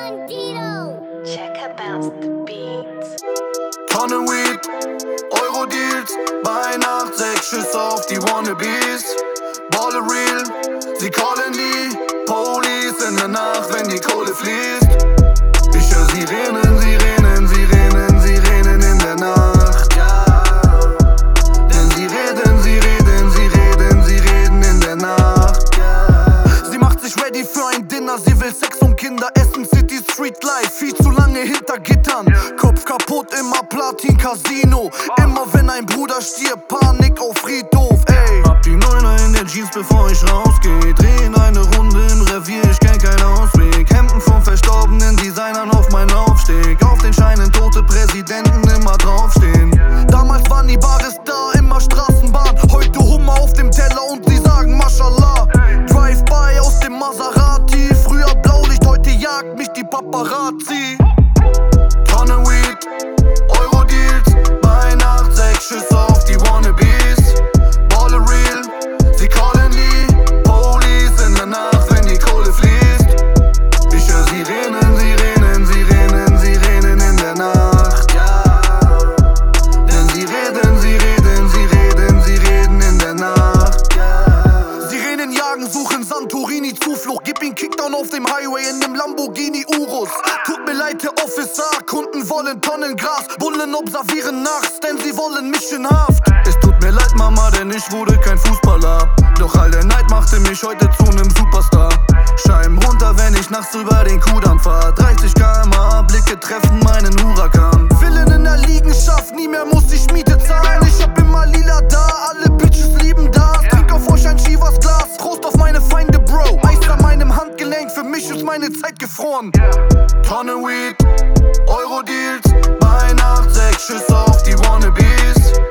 Bandito. Checker bounce the beats. Tonne Weed, Euro-Deals, bei Nacht 6 Schüsse auf die Wannabes. Baller real, sie callen die Police in der Nacht, wenn die Kohle fließt. Ich höre Sirenen, Sirenen, Sirenen, Sirenen in der Nacht, ja. Denn sie reden, sie reden, sie reden, sie reden in der Nacht, ja. Sie macht sich ready für ein Dinner, sie will Sex und Kinder essen, City Street Life, viel zu lange hinter Gittern. Kopf kaputt, immer Platin Casino. Immer wenn ein Bruder stirbt, Panik auf Friedhof, ey. Hab die Neuner in der Jeans, bevor ich rausgeh. Drehen eine Runde im Revier, ich kenn keinen Ausweg. Hemden von verstorbenen Designern auf meinen Aufstieg. Auf den Scheinen tote Präsidenten immer draufstehen. Damals waren die Bares da, immer Straßenbahn. Heute Hummer auf dem Teller und sie sagen Mashallah. Drive-by aus dem Maserati. Früher Blaulicht, heute jagt mich die Paparazzi. Tonne Weed, Euro-Deals, bei Nacht 6 Schüsse auf die Wannabes. Baller real, sie callen die Police in der Nacht, wenn die Kohle fließt. Ich höre Sirenen, Sirenen, Sirenen, Sirenen in der Nacht, ja. Denn sie reden, sie reden, sie reden, sie reden in der Nacht, ja. Sirenen jagen, suchen Santorini Zuflucht. Gib ihn Kickdown auf dem Highway in dem Lamborghini Urus. Tut mir leid, Herr Officer, Kunden wollen Tonnen Gras. Bullen observieren nachts, denn sie wollen mich in Haft. Es tut mir leid, Mama, denn ich wurde kein Fußballer. Doch all der Neid machte mich heute zu nem Superstar. Scheiben runter, wenn ich nachts über den Kudamm fahr. 30 km/h, Blicke treffen meinen Hurakan. Villen in der Liegenschaft, nie mehr muss ich Miete zahlen. Ich hab immer lila da, alle Bitches lieben das. Trink auf euch ein Chivas Glas, Prost auf meine Feinde, Bro. Eis an meinem Handgelenk, für mich ist meine Zeit gefroren. Tonne Weed, Euro-Deals, bei Nacht 6 Schüsse auf die Wannabes.